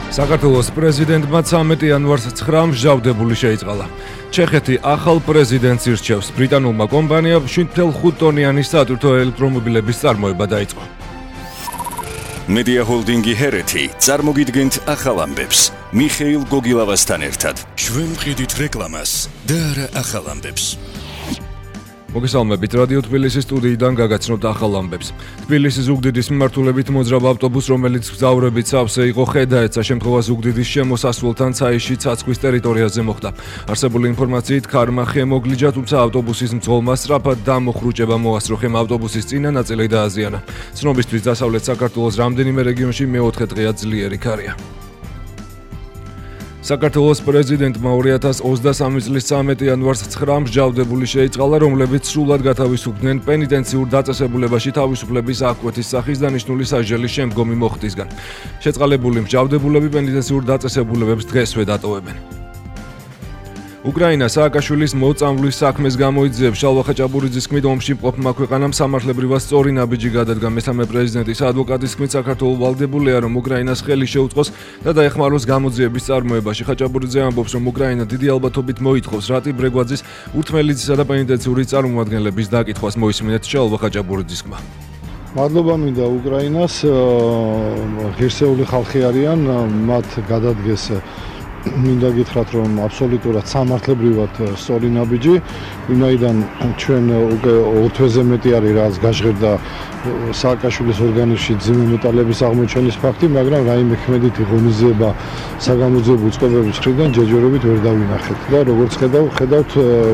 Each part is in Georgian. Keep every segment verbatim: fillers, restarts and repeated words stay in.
საქართველოს პრეზიდენტმა ცამეტი იანვარს ცხრა მსჯავრდებული შეიწყალა. ჩეხეთი ახალ პრეზიდენტს ირჩევს. ბრიტანულმა კომპანიამ შვიდ ათეული ტონიანი სატვირთო ელექტრომობილების წარმოება დაიწყო. მედია ჰოლდინგი ჰერეთი წარმოგიდგენთ ახალ ამბებს. მიხეილ გოგილავასთან ერთად. ჩვენ ვყიდით რეკლამას და არა ახალ ამბებს. მოგესალმებით, რადიო თბილისის სტუდიიდან გაგაცნობთ ახალ ამბებს. თბილისის ზუგდიდის მიმართულებით მოძრავ ავტობუსს, რომელიც მგზავრებით სავსე იყო, ხედაეცა შემთხვევა ზუგდიდის შემოსასვლელთან ცაიში ცაცქვის ტერიტორიაზე მოხდა. არსებული ინფორმაციით, ქარმა ხე მოგლიჯა, თუმცა ავტობუსის მძღოლმა სწრაფად დამოხრუჭება მოასწრო, ხემ ავტობუსის წინა ნაწილი დააზიანა. ცნობისთვის, დასავლეთ საქართველოს რამდენიმე რეგიონში მეოთხე დღეა ძლიერი ქარია. საქართველოს პრეზიდენტმა ორი ათას ოცდასამი წლის ცამეტი იანვარს ცხრა მსჯავრდებული შეიწყალა, რომლებიც სრულად გათავისუფლდნენ პენიტენციურ დაწესებულებაში თავისუფლების აღკვეთის სახის დანიშნული სასჯელის შემდგომი მოხდისგან. შეწყალებული მსჯავრდებულები პენიტენციურ დაწესებულებებს დღესვე დატოვებენ. უკრაინა სააკაშვილის მოწამვლის საქმეს გამოიძიებს. შალვა ხაჭაბურიძის თქმით, ომში მყოფმა ქვეყანამ სამართლებრივად სწორი ნაბიჯი გადადგა. მესამე პრეზიდენტის ადვოკატის თქმით, საქართველო ვალდებულია, რომ უკრაინას ხელი შეუწყოს და დაეხმაროს გამოძიების წარმოებაში. ხაჭაბურიძე ამბობს, რომ უკრაინა დიდი ალბათობით მოითხოვს რატი ბრეგვაძის, ურთმელიწისა და პენიტენციური წარმომადგენლების დაკითხვას. მოისმინეთ შალვა ხაჭაბურიძის თქმა. მადლობა მინდა უკრაინას, ღირსეული ხალხი არიან, მათ გადადგეს მინდა გითხრათ, რომ აბსოლუტურად სამართლებრივად სწორი ნაბიჯი, ვინაიდან ჩვენ უკვე ორ თვეზე მეტი არის რაც გაჟღერდა სააკაშვილის ორგანიზმში ძიმე მეტალების აღმოჩენის ფაქტი, მაგრამ რაიმე ქმედითი ღონისძიება საგამოძიებო უწყებების მხრიდან ჯერჯერობით ვერ დავინახეთ და როგორც ხედავ, ხედავთ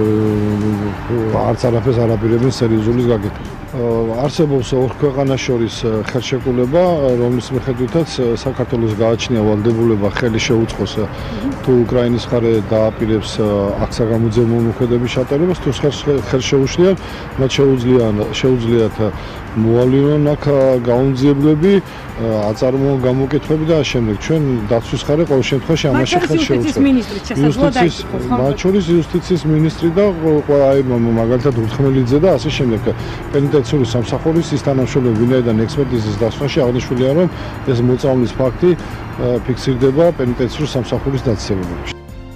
არც არაფერს არაპირებენ სერიოზულის გაკეთებას. არსებობს ორ ქვეყანას შორის ხელშეკრულება, რომლის მიხედვითაც საქართველოს გააჩნია ვალდებულება ხელი შეუწყოს თუ უკრაინის მხარე დააპირებს აქ საგამოძიებო მოქმედების ჩატარებას, თუ ხელ შეუშლიათ, მათ შეუძლიათ შეუძლიათ მოავლინონ აქ გაუმძიებლები, აწარმოონ გამოკითხვები და ამავდროულად ჩვენ დაცვის მხარე ყოველ შემთხვევაში ამაში ხელ შეუწყობს. მათ შორის იუსტიციის მინისტრი და აი მაგალითად ურთმელიძე და ასე შემდეგ. პენიტენციური სამსახურის ის თანამშრომლები, ვინაიდან ექსპერტიზის დასვენაში აღნიშნულია, რომ ეს მოწამვლის ფაქტი ფიქსირდება პენიტენციური სამსახურის დაწესებულებაში.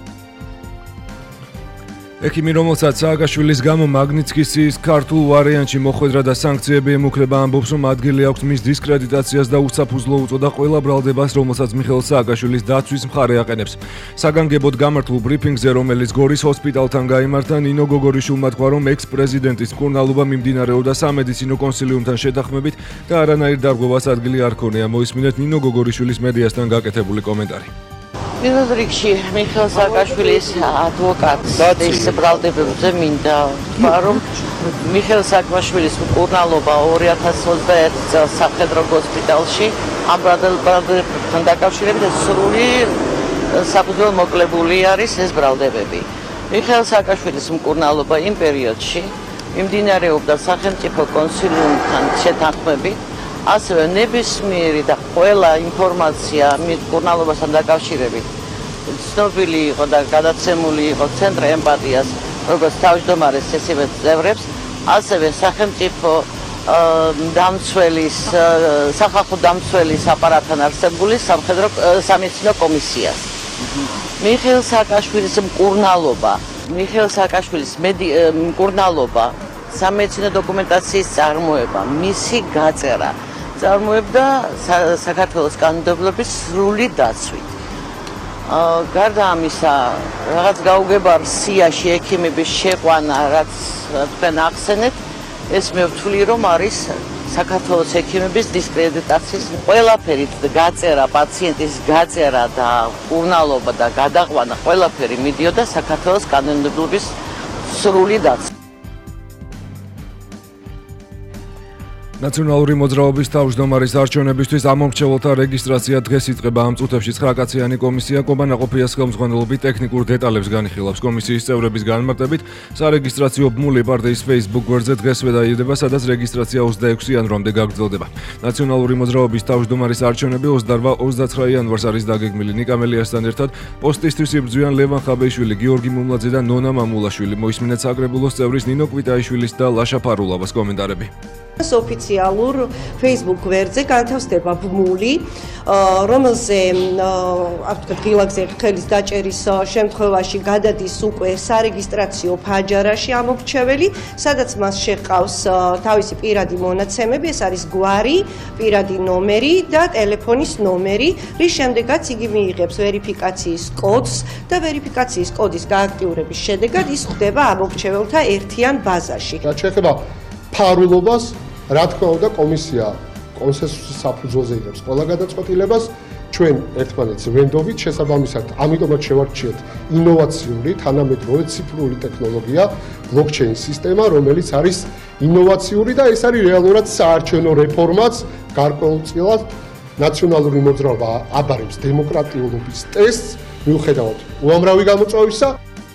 ექიმი, რომელსაც სააკაშვილის გამო მაგნიცკის ქართულ ვარიანტში მოხვედრა და სანქციები ემუქრება, ამბობს, რომ ადგილი აქვს მის დისკრედიტაციას და უსაფუძვლო უწოდა ყველა ბრალდებას, რომელსაც მიხეილ სააკაშვილის დაცვის მხარე აყენებს. საგანგებოდ გამართულ ბრიფინგზე, რომელიც გორის ჰოსპიტალთან გაიმართა, ნინო გოგორიშვილმა თქვა, რომ ექს-პრეზიდენტის მკურნალობა მიმდინარეობდა სამედიცინო კონსილიუმთან შეთანხმებით და არანაირ დარღვევას ადგილი არ ქონია. მოისმინეთ ნინო გოგორიშვილის მედიასთან გაკეთებული კომენტარი. პირველ რიგში მიხეილ სააკაშვილის ადვოკატს ის ბრალდებებზე მინდა თქვა, რომ მიხეილ სააკაშვილის მკურნალობა ორი ათას ოცდაერთი წელს სამხედრო ჰოსპიტალში ამ ბრალდებებთან დაკავშირებით სრული საფუძველ მოკლებული არის ეს ბრალდებები. მიხეილ სააკაშვილის მკურნალობა იმ პერიოდში მიმდინარეობდა სახელმწიფო კონსილიუმთან შეთანხმებით, ასევე ნებისმიერი და ყველა ინფორმაცია მკურნალობასთან დაკავშირებით ცნობილი იყო და გადაცემული იყო ცენტრ ემპათიას, როგორც თავმჯდომარეს ისევე წევრებს, ასევე სახელმწიფო დამცველის სახალხო დამცველის აპარატთან არსებული სამხედრო სამედიცინო კომისიას. მიხეილ სააკაშვილის მკურნალობა, მიხეილ სააკაშვილის მკურნალობა, სამედიცინო დოკუმენტაციის წარმოება, მისი გაწერა წარმოებდა საქართველოს კანონმდებლობის სრული დაცვით. გარდა ამისა, რაღაც გაუგებარ სიაში ექიმების შეყვანა, რაც თქვენ ახსენეთ, ეს მე ვთვლი, რომ არის საქართველოს ექიმების დისკრედიტაციის ყველაფერი გაწერა, პაციენტის გაწერა და მკურნალობა და გადაყვანა ყველაფერი მიდიოდა საქართველოს კანონმდებლობის სრული დაცვით. ნაციონალური მოძრაობის თავმჯდომარის არჩევნებისთვის ამომრჩეველთა რეგისტრაცია დღეს იწყება. ამ წუთებში ცხრა კაციანი კომისია კობა ნაყოფიას ხელმძღვანელობით ტექნიკურ დეტალებს განიხილავს. კომისიის წევრების განმარტებით, სარეგისტრაციო ბმული პარტიის Facebook გვერდზე დღესვე დაიდება, სადაც რეგისტრაცია ოცდაექვსი იანვრამდე გაგრძელდება. ნაციონალური მოძრაობის თავმჯდომარის არჩევნები ოცდაოთხ ოცდაცხრა იანვარს არის დაგეგმილი. ნიკა მელიასთან ერთად პოსტისთვის იბრძვიან ლევან ხაბეიშვილი, გიორგი მუმლაძე და ნონა მამულაშვილი. მოისმინეთ საკრებულოს წევრის ნინო კვიტაიშვილის და ლაშა ფარულავას კომენტარები. ოფიციალურ Facebook გვერდზე განთავსდება ბმული, რომელზე ღილაკზე ხელის დაჭერის შემთხვევაში გადადის უკვე სარეგისტრაციო ფაჯარაში ამორჩეველი, სადაც მას შეყავს თავისი პირადი მონაცემები, ეს არის გვარი, პირადი ნომერი და ტელეფონის ნომერი, რის შემდეგაც იგი მიიღებს ვერიფიკაციის კოდს და ვერიფიკაციის კოდის გააქტიურების შედეგად ის ხდება ამორჩეველთა ერთიან ბაზაში. რაც შეეხება ფარულობას, რა თქმა უნდა, კომისია კონსენსუსის საფუძველზე იღებს ყველა გადაწყვეტილებას, ჩვენ ერთმანეთს ვენდობით, შესაბამისად, ამიტომაც შევარჩიეთ ინოვაციური, თანამედროვე ციფრული ტექნოლოგია, ბლოკჩეინ სისტემა, რომელიც არის ინოვაციური და ეს არის რეალურად საარჩევნო რეფორმაც, გარკვეულწილად ნაციონალური მოძრაობა აბარებს დემოკრატიულობის ტესტს, მიუხედავად უამრავი გამოწვევისა.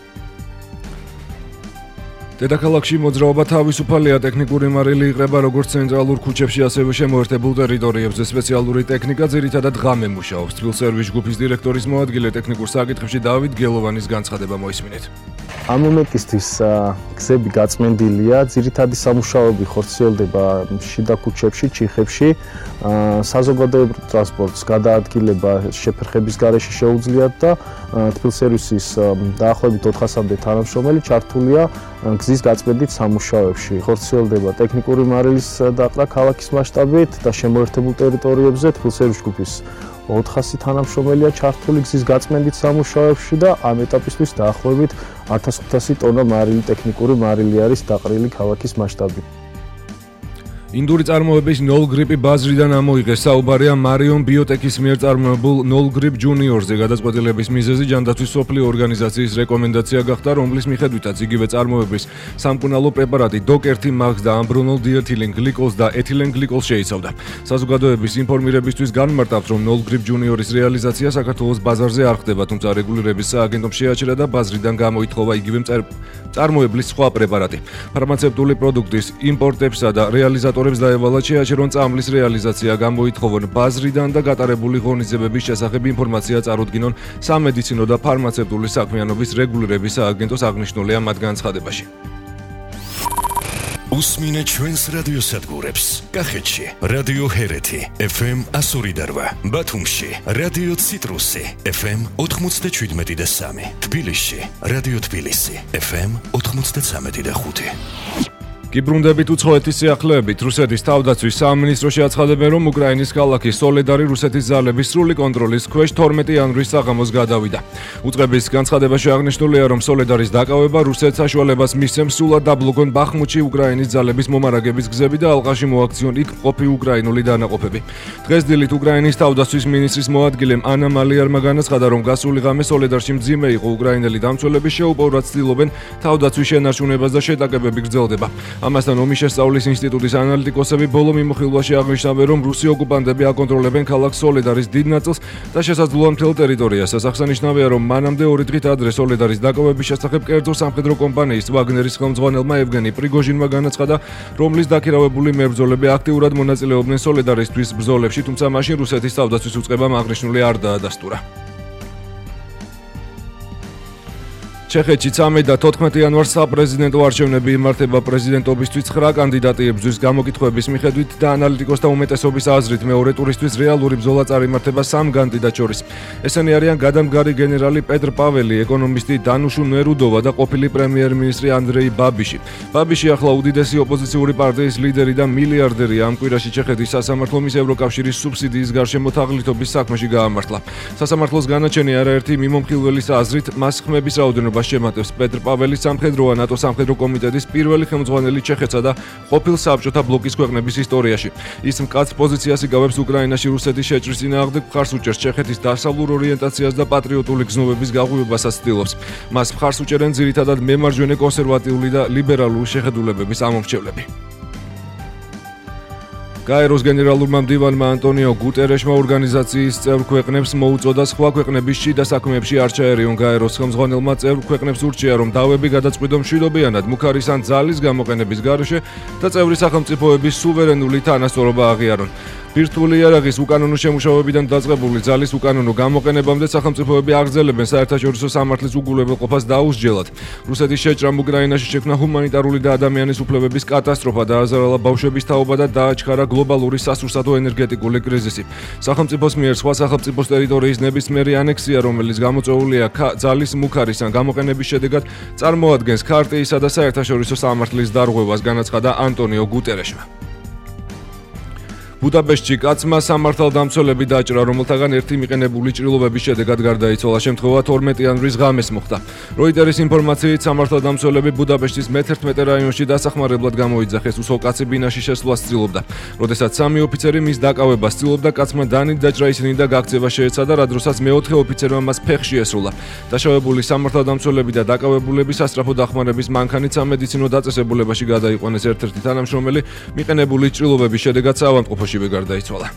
დედაქალაქში მოძრაობა თავისუფალია, ტექნიკური მარილი იყრება როგორც ცენტრალურ ქუჩებში, ასევე შემოერთებულ ტერიტორიებზე. სპეციალური ტექნიკა ძირითადად ღამე მუშაობს. თბილსერვის ჯგუფის დირექტორის მოადგილე ტექნიკურ საკითხებში დავით გელოვანის განცხადება მოისმინეთ. ამ მომენტისთვის გზები გაწმენდილია, ძირითადი სამუშაოები ხორციელდება შიდა ქუჩებში, ჩიხებში. საზოგადოებრივ ტრანსპორტს გადაადგილება შეფერხების გარეშე შეუძლიათ და თბილსერვისის დაახლოებით ოთხასამდე თანამშრომელი ჩართულია გზის გაწმენდით სამუშაოებში. ხორციელდება ტექნიკური მარილის დაყრა ქალაქის მასშტაბით და შემოერთებულ ტერიტორიებზე თბილსერვის ჯგუფის ოთხასი თანამშრომელია ჩართული გზის გაწმენდით სამუშაოებში და ამ ეტაპისთვის დაახლოებით ათას ხუთასი ტონა მარილი, ტექნიკური მარილი არის დაყრილი ქალაქის მასშტაბით. ინდური წარმოების ნოლ გრიპი ბაზრიდან ამოიღეს. საუბარია მარიონ ბიოტექის მიერ წარმოებულ ნოლ გრიპ ჯუნიორზე. გადაწყვეტილების მიზეზი ჯანდაცვის მსოფლიო ორგანიზაციის რეკომენდაცია გახდა, რომლის მიხედვითაც იგივე წარმოების სამკურნალო პრეპარატი დოკ ერთი მაქს და ამბრონოლ დიეთილენ გლიკოლს და ეთილენ გლიკოლს შეიცავდა. საზოგადოების ინფორმირებისთვის განმარტავთ, რომ ნოლ გრიპ ჯუნიორის რეალიზაცია საქართველოს ბაზარზე არ ხდება, თუმცა რეგულირების სააგენტომ შეაჩერა და ბაზრიდან გამოითხოვა იგივე წარმოებლის სხვა პრეპარატი. ფარმაცევტული პროდუქტის იმპორტებსა და რეალიზატორებს დაევალათ შეაჩერონ წამლის რეალიზაცია, გამოითხოვონ ბაზრიდან და გატარებული ღონისძიებების შესახებ ინფორმაცია წარუდგინონ სამედიცინო და ფარმაცევტული საქმიანობის რეგულირების სააგენტოს აღნიშნულია მათ განცხადებაში. უსმინე ჩვენს რადიოსადგურებს. კახეთში რადიო ჰერეთი ეფ ემ εκατო ორი და რვა, ბათუმში რადიო ციტრუსი ეფ ემ ოთხმოცდაშვიდმეტი და სამი, თბილისში რადიო თბილისი ეფ ემ ოთხმოცდაცამეტი და ხუთი. გიბრუნდებით უცხოეთის სიახლეებით. რუსეთის თავდაცვის სამინისტროში აცხადებენ, რომ უკრაინის ქალაქი სოლედარი რუსეთის ძალების სრული კონტროლის ქვეშ თორმეტი იანვრის საღამოს გადავიდა. უწყების განცხადებაში აღნიშნულია, რომ სოლედარის დაკავება რუსეთს საშუალებას მისცემს სრულად დაბლოკონ ბახმუთში უკრაინის ძალების მომარაგების გზები და ალყაში მოაქციონ იქ მყოფი უკრაინული დანაყოფები. დღეს დილით უკრაინის თავდაცვის მინისტრის მოადგილემ ანა მალიარმა განაცხადა, რომ გასული ღამე სოლედარში მძიმე იყო უკრაინელი დამცველები შეუპოვრად ცდილობენ თავდაცვის შენარჩუნებას და შეტაკებები გრძელდება. ამასთან ომის შესწავლის ინსტიტუტის ანალიტიკოსები ბოლო მიმოხილვაში აღნიშნავენ, რომ რუსი ოკუპანტები აკონტროლებენ ქალაქ სოლედარის დიდ ნაწილს და შესაძლოა მთელ ტერიტორიას. აღსანიშნავია, რომ მანამდე ორი დღით ადრე სოლედარის დაკავების შესახებ კერძო სამხედრო კომპანიის ვაგნერის ხელმძღვანელმა ევგენი პრიგოჟინმა განაცხადა, რომლის დაქირავებული მებრძოლები აქტიურად მონაწილეობდნენ სოლედარისთვის ბრძოლებში, თუმცა მაშინ რუსეთის თავდაცვის უწყებამ აღნიშნული არ დაადასტურა. ჩეხეთში ცამეტი და თოთხმეტი იანვარს საპრეზიდენტო არჩევნები იმართება. პრეზიდენტობისთვის ცხრა კანდიდატი ებრძვის. გამოკითხვების მიხედვით და ანალიტიკოსთა უმეტესობის აზრით მეორე ტურისთვის რეალური ბრძოლა წარიმართება სამ კანდიდატს შორის. ესენი არიან გადამდგარი გენერალი პეტრ პაველი, ეკონომისტი დანუშუ ნერუდოვა და ყოფილი პრემიერ-მინისტრი ანდრეი ბაბიში. ბაბიში ახლა უდიდესი ოპოზიციური პარტიის ლიდერი და მილიარდერია. ამ კვირაში ჩეხეთის სასამართლომ მის ევროკავშირის სუბსიდიის გარშემო თაღლითობის საქმეში გაამართლა. სასამართლოს განაჩენი არაერთი მიმომხილველის აზრით მას ხმების რაოდენობა შემატებს. პეტრ პაველის სამხედრო ან ნატო სამხედრო კომიტეტის პირველი ხელმძღვანელი ჩეხეთსა და ყოფილ საბჭოთა ბლოკის ქვეყნების ისტორიაში. ის მკაცრ პოზიციას იკავებს უკრაინაში რუსეთის შეჭრის წინააღმდეგ, მხარს უჭერს ჩეხეთის დასავლურ ორიენტაციას და პატრიოტული გზნობების გაღვივებასაც ცდილობს. მას მხარს უჭერენ ძირითადად მემარჯვენე კონსერვატიული და ლიბერალური შეხედულებების ამომრჩევლები. გაეროს გენერალურმა მდივანმა ანტონიო გუტერეშმა ორგანიზაციის წევრ ქვეყნებს მოუწოდა სხვა ქვეყნების შიდა საქმეებში არ ჩაერიონ. გაეროს ხელმძღვანელმა წევრ ქვეყნებს ურჩია, რომ დავები გადაწყვიტონ მშვიდობიანად მუქარის ან ძალის გამოყენების გარეშე და წევრი სახელმწიფოების სუვერენული თანასწორობა აღიარონ. ბირთვული იარაღის უკანონო შემუშავებიდან დაწყებული ძალის უკანონო გამოყენებამდე სახელმწიფოები აგრძელებენ საერთაშორისო სამართლის უგულებელყოფას დაუსჯელად. რუსეთის შეჭრამ უკრაინაში შექმნა ჰუმანიტარული და ადამიანის უფლებების კატასტროფა, დააზარალა ბავშვების თაობა და დააჩქარა გლობალური სასურსათო ენერგეტიკული კრიზისი. სახელმწიფოს მიერ სხვა სახელმწიფოს ტერიტორიის ნებისმიერი ანექსია, რომელიც გამოწვეულია ძალის მუქარის ან გამოყენების შედეგად, წარმოადგენს ქარტიისა და საერთაშორისო სამართლის დარღვევას, განაცხადა ანტონიო გუტერეშმა. ბუდაპეშტში კაცმა სამართალდამცველები დაჭრა, რომელთაგან ერთი მიყენებული ჭრილობების შედეგად გარდაიცვალა. შემთხვევა თორმეტი იანვრის ღამეს მოხდა. როიტერის ინფორმაციით სამართალდამცველები ბუდაპეშტის მეთერთმეტე რაიონში დასახმარებლად გამოიძახეს, უსო კაცი ბინაში შესვლას ცდილობდა. როდესაც სამი ოფიცერი მის დაკავებას ცდილობდა, კაცმა დანით დაჭრა ისინი და გაქცევა შეეცადა, რა დროსაც მეოთხე ოფიცერმა მას ფეხში ესრულა. დაშავებული სამართალდამცველები და დაკავებულები სასწრაფო დახმარების მანქანით სამედიცინო დაწესებულებაში გადაიყვანეს. ერთ-ერთი თანამშრომელი მიყენებული ჭრილობების შედეგად საავადმყოფოში გარდაიცვალა.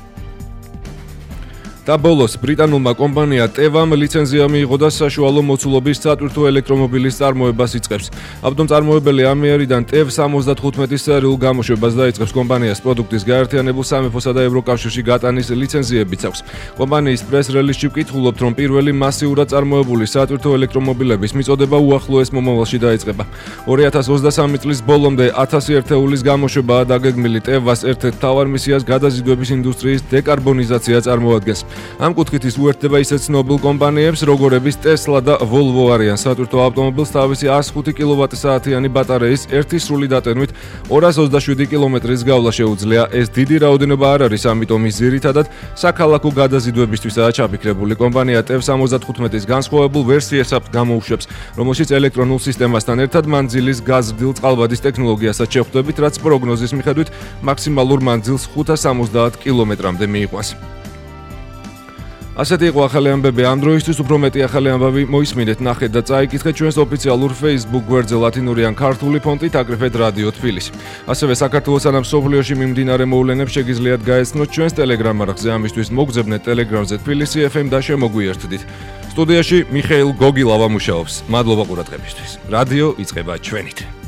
და ბოლოს ბრიტანულმა კომპანია ტევამ ლიცენზია მიიღო და საშუალო მოცულობის სატვირთო ელექტრომობილის წარმოებას იწყებს. ავტომწარმოებელი ამიერიდან ტევ სამოცდათხუთმეტი სერიულ გამოშვებას დაიწყებს. კომპანიას პროდუქტის გაერთიანებულ სამეფოსა და ევროკავშირში გატანის ლიცენზიებიც აქვს. კომპანიის პრეს-რელიზში ვკითხულობთ, რომ პირველი მასიურად წარმოებული სატვირთო ელექტრომობილების მიწოდება უახლოეს მომავალში დაიწყება. ორი ათას ოცდასამი წლის ბოლომდე ათასი ერთეულის გამოშვებაა დაგეგმილი. ტევას ერთ-ერთ მთავარ მისიას გადაზიდვების ინდუსტრიის დეკარბონიზაცია წარმოადგენს. ამ კუთხით ის უერთდება ისეთ ცნობილ კომპანიებს, როგორებიც Tesla და Volvo არიან. სატვირთო ავტომობილს თავისი არაერთი ხუთი კილოვატსაათიანი ბატარეის ერთი სრული დატენვით ორას ოცდაშვიდი კილომეტრის გავლა შეუძლია. ეს დიდი რაოდენობა არ არის, ამიტომ ის ძირითადად საქალაქო გადაზიდვებისთვისაა ჩაფიქრებული. კომპანია ტევ სამოცდათხუთმეტის განსხვავებულ ვერსიას გამოუშვებს, რომელშიც ელექტრონულ სისტემასთან ერთად მანძილის გაზრდილ წყალბადის ტექნოლოგიასაც შეხვდებით, რაც პროგნოზის მიხედვით მაქსიმალურ მანძილს ხუთას სამოცდაათ კილომეტრამდე მიიყვანს. ასეთი იყო ახალი ამბები ამ დროისთვის. უფრო მეტი ახალი ამბავი მოისმინეთ, ნახეთ და წაიკითხეთ ჩვენს ოფიციალურ Facebook გვერდზე ლათინური ან ქართული ფონტით აკრიფეთ რადიო თბილისი. ასევე საქართველოს ან მსოფლიოში მიმდინარე მოვლენებს შეგიძლიათ გაეცნოთ ჩვენს Telegram არხზე. ამისთვის მოგძებნეთ Telegram-ზე თბილისი ეფ ემ და შემოგვიერთდით. სტუდიაში მიხეილ გოგილავა მუშაობს. მადლობა ყურადღებისთვის. რადიო იწყება ჩვენით.